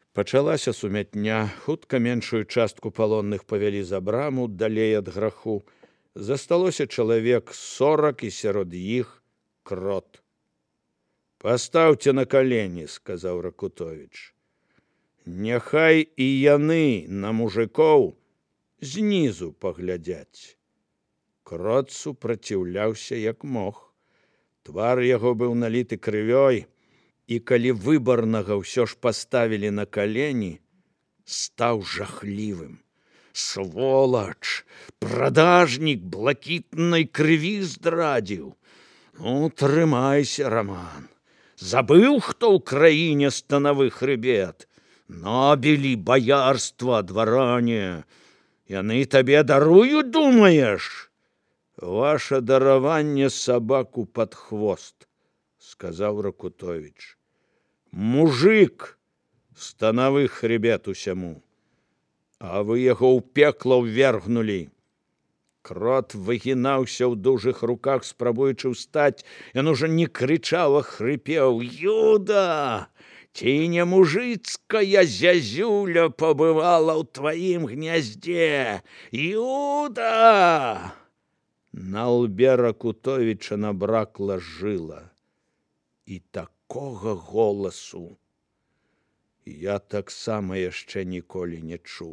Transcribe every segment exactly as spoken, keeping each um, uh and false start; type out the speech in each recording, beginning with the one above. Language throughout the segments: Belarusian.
Пачалася сумятня, хутка меншую частку палонных павялі за браму, далей ад граху. Засталося чалавек сорак, і сярод іх крот. «Пастаўце на калені», – сказаў Ракутовіч. «Няхай і яны на мужикоў знізу паглядзяць». Крот супраціўляўся як мог. Твар яго быў наліты крывёй, і калі выбарнага ўсё ж паставілі на калені, стаў жахлівым. «Сволач! Прадажнік блакітнай крыві здрадзіў! Ну, трымайся, Раман! Забыў, хто ў краіне станавы хрыбет? Набелі, баярства, дваране! Яны табе даруюць, думаеш?» «Ваше дараванне сабаку пад хвост», – сказаў Ракутовіч. «Мужик, станавы хребет усяму, а вы яго ў пекла ўвергнулі». Крот выгінаўся ў дужых руках, спрабуючы ўстаць. Ён ужо не крычаў, а хрыпеў: «Юда! Ці не мужыцкая зязюля пабывала ў тваім гняздзе? Юда!» На лбе Ракутовіча набракла жыла. І такога голасу я таксама яшчэ ніколі не чуў.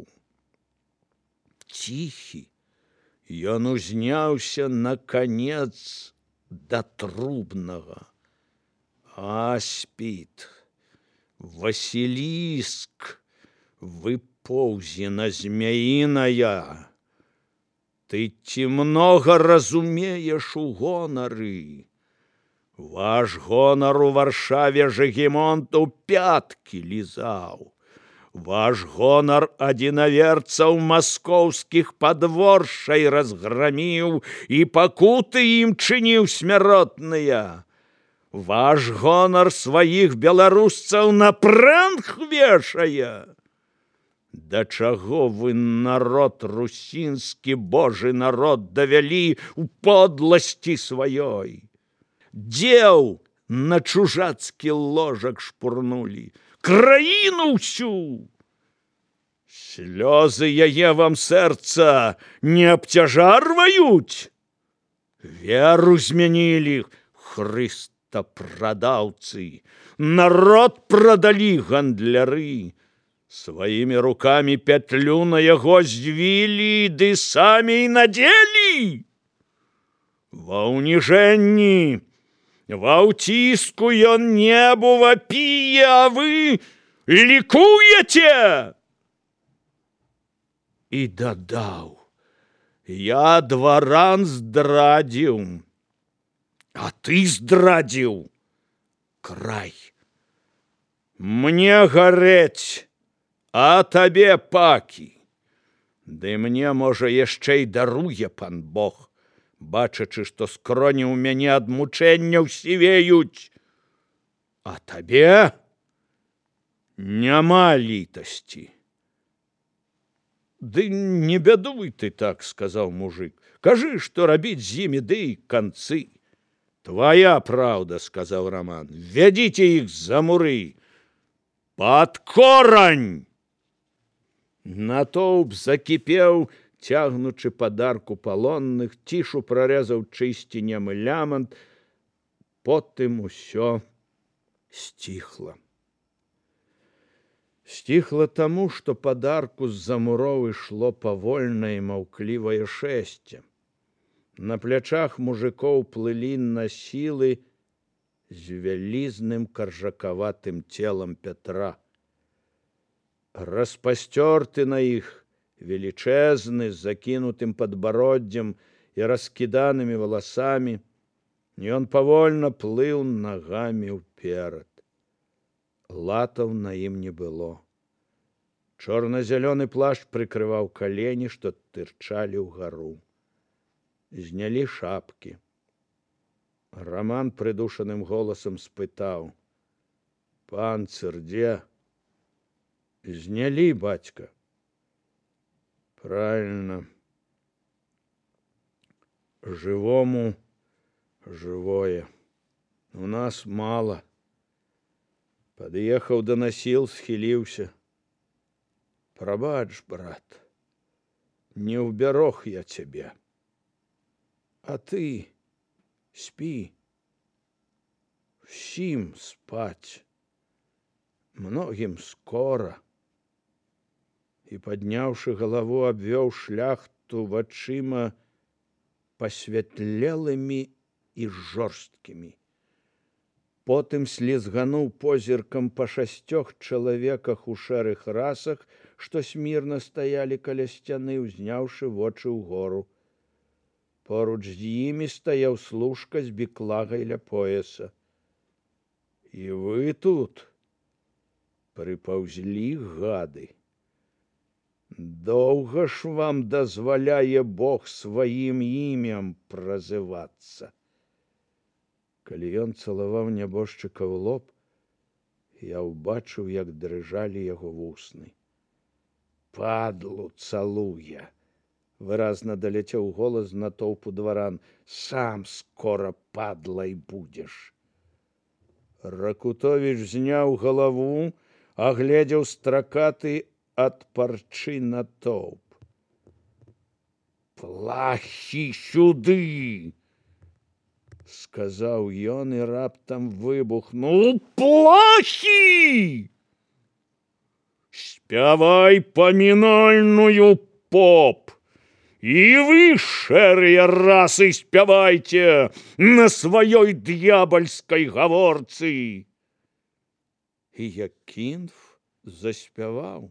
Ціхі, ён узняўся на канец да трубнага. Аспід, Васіліск, выпоўзена змяіная. Ты ці многа разумееш у гонары? Ваш гонар у Варшаве Жагімонту пяткі лізаў. Ваш гонар адзінаверцаў маскоўскіх падворшай разграміў і пакуты ім чыніў смяротныя. Ваш гонар сваіх беларусцаў на прэнг вешае. Да чаго вы народ русінскі, божы народ, давялі ў подласці сваёй? Дзеў на чужацкі ложак шпурнулі, краіну ўсю. Слёзы яе вам сэрца не абцяжарваюць? Веру змянілі хрыстапрадаўцы, народ прадалі гандляры. Сваімі рукамі пятлю на яго звілі, ды самі і надзелі. Ва ўніжэнні, ва ўціску ён небу вапіе, а вы лікуеце. І дадаў: я дваран здрадзіў, а ты здрадзіў край. Мне гарэць, а табе пакі. Ды мне, можа, яшчэ і даруе пан Бог, бачачы, што скроні ў мяне ад мучэнняў сівеюць. А табе няма літасці. Ды не бядуй ты так, сказаў мужик. Кажы, што рабіць з імі, ды і канцы. Твая праўда, сказаў Раман. Вядзіце іх за муры. Пад корань! Натоўп закіпеў, цягнучы падарку палонных, цішу прарэзаў чысці немы лямант, потым усё сціхла. Сціхла таму, што падарку з-за муроў ішло павольнае і маўклівае шэсце. На плячах мужикоў плылі насілы з вялізным каржакаватым целам Пятра. Распасцёрты на іх, велічэзны, з закінутым падбароддзем і раскіданымі валасамі, ён павольна плыў нагамі ўперад. Латаў на ім не было. Чорна-зялёны плашч прыкрываў калені, што тырчалі ўгару. Знялі шапкі. Раман прыдушаным голасам спытаў: «Панцыр дзе?» «Знялі, бацька». «Правильно. Живому живое. У нас мало». Пад'ехаў да насіл, схіліўся. Прабач, брат, не ўбярог я цябе. А ты спі, усім спаць, многім скора. І, падняўшы галаву, абвёў шляхту вачыма пасвятлелымі і жорсткімі. Потым слізгануў позіркам па шасцёх чалавеках у шэрых расах, што смірна стаялі каля сцяны, узняўшы вочы ўгору. Поруч з імі стаяў служка з біклагай ля пояса. І вы тут прыпаўзлі, гады. Доўга ж вам дазваляе Бог сваім імем празывацца. Калі ён цалаваў нябожчыка ў лоб, я ўбачыў, як дрыжалі яго вусны. Падлу цалуе. Выразна даляцеў голас з натоўпу дваран. Сам скора падлай будзеш. Ракутовіч зняў галаву, агледзеў стракаты ад парчы натоўп. Плахі сюды! Сказаў ён і раптам выбухнуў. Плахі! Спявай памінальную, поп! І вы, шэрыя расы, спявайце на сваёй д'ябальскай гаворцы. І Якінф заспяваў.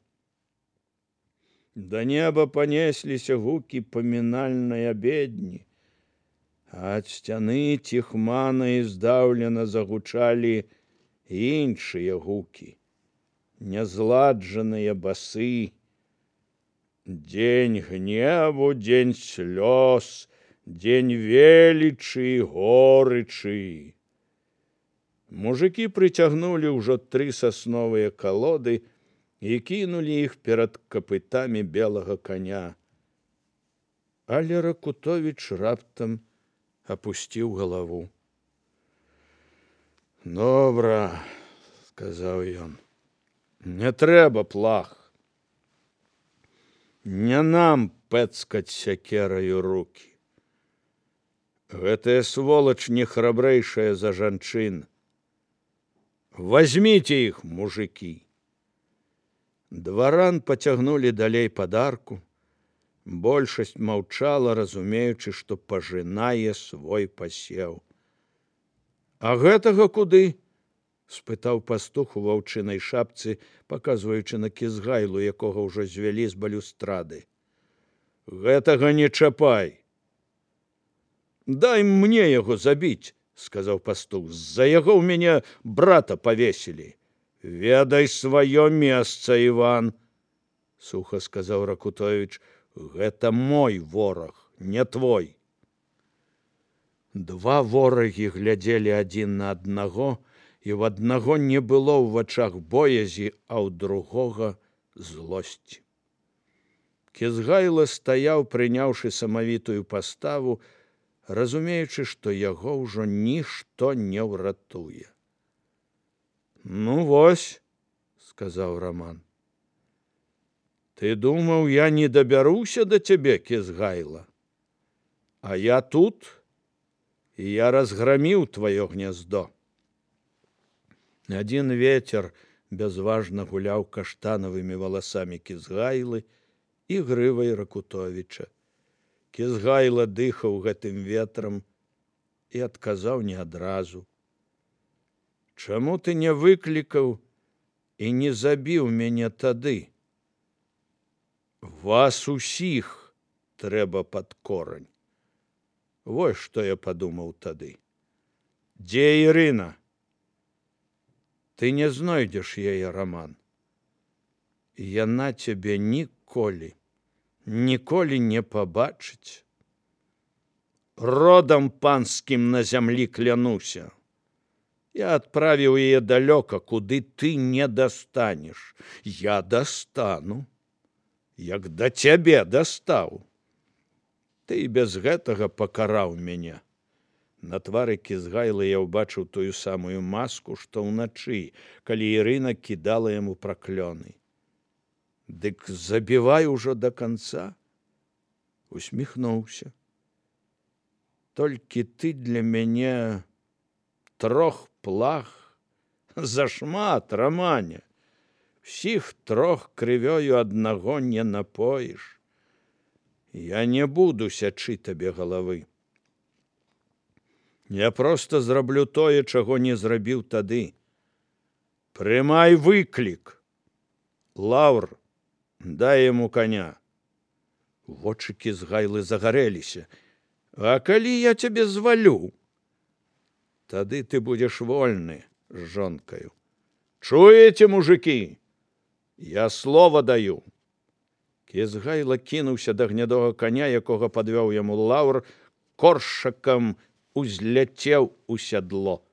Да неба панесліся гукі памінальнай абедні, а ад сцяны ціхмана і здаўлена загучалі іншыя гукі, нязладжаныя басы. Дзень гневу, дзень слёз, дзень велічы, горычы. Мужыкі прыцягнулі ўжо тры сасновыя калоды і кінулі іх перад капытамі белага коня. Але Ракутовіч раптам апусціў галаву. Добра, сказаў ён, не трэба плах. Не нам пэцкаць сякераю рукі. Гэтая сволач не храбрэйшая за жанчын. Возьмите іх, мужыкі. Дваран пацягнулі далей падарку. Большасць маўчала, разумеючы, што пажынае свой пасеў. А гэтага куды? Спытаў пастух у ваўчынай шапцы, паказваючы на Кізгайлу, якога ўжо звялі з балюстрады. Гэтага не чапай. Дай мне яго забіць, сказаў пастух. З-за яго ў мяне брата павесілі. Ведай сваё месца, Іван, сухо сказаў Ракутовіч. Гэта мой вораг, не твой. Два ворагі глядзелі адзін на аднаго, і ў аднаго не было ў вачах боязі, а ў другога злосці. Кізгайла стаяў, прыняўшы самавітую паставу, разумеючы, што яго ўжо нішто не ўратуе. Ну вось, сказаў Раман. Ты думаў, я не дабяруся да цябе, Кізгайла? А я тут, і я разграміў тваё гняздо. Адзін вецер бязважна гуляў каштанавымі валасамі Кізгайлы і грывай Ракутовіча. Кізгайла дыхаў гэтым ветрам і адказаў не адразу. Чаму ты не выклікаў і не забіў мяне тады? Вас усіх трэба пад корань. Вось што я падумаў тады. Дзе Ірына? Ты не знойдзеш яе, Раман. Яна цябе ніколі, ніколі не пабачыць. Родам панскім на зямлі клянуся. Я адправіў яе далёка, куды ты не дастанеш. Я дастану, як да цябе дастаў. Ты без гэтага пакараў мяне. На твары Кізгайлы я ўбачыў тую самую маску, што ўначы, калі Ірына кідала яму праклёны. Дык забівай ужо да канца. Усміхнуўся. Толькі ты для мяне трох плах зашмат, Рамане. Всіх трох крывёю аднаго не напоіш. Я не буду сячы табе галавы. Я проста зраблю тое, чаго не зрабіў тады. Прымай выклік. Лаўр, дай яму коня. Вочыкі Згайлы загарэліся. А калі я цябе звалю? Тады ты будзеш вольны з жонкаю. Чуеце, мужики? Я слова даю. Кізгайла кінуўся да гнядога коня, якога падвёў яму Лаўр, коршакам узляцеў у сядло.